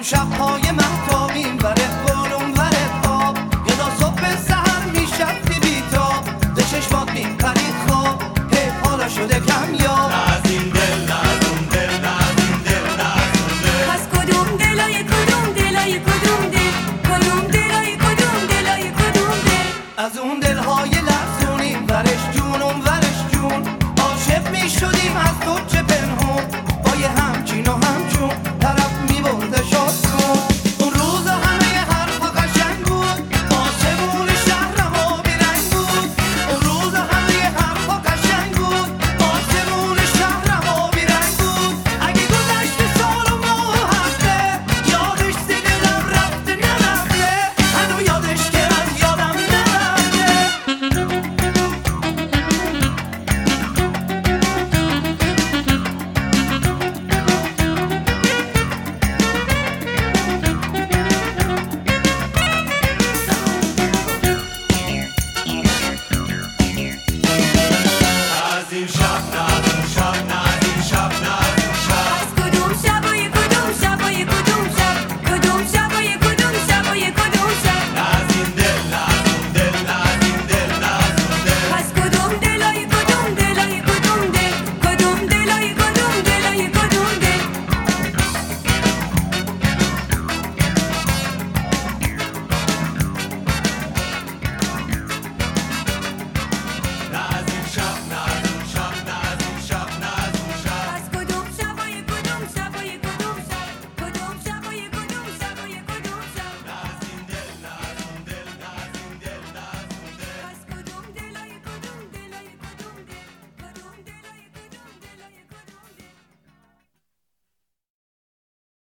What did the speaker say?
شب‌های مهتابیم وره گلم وره خواب یه دا صبح سحر میشفتی بیتاب به چشمات میپرید خواب حیف حالا شده کمیاب نه از این دل نه از اون دل نه از این دل نه از اون دل پس کدوم دلای کدوم دلای کدوم دل کدوم دلای کدوم دلای کدوم دل از اون دلهای لرزونیم ورش جونم ورش جون عاشق میشدیم از تو چه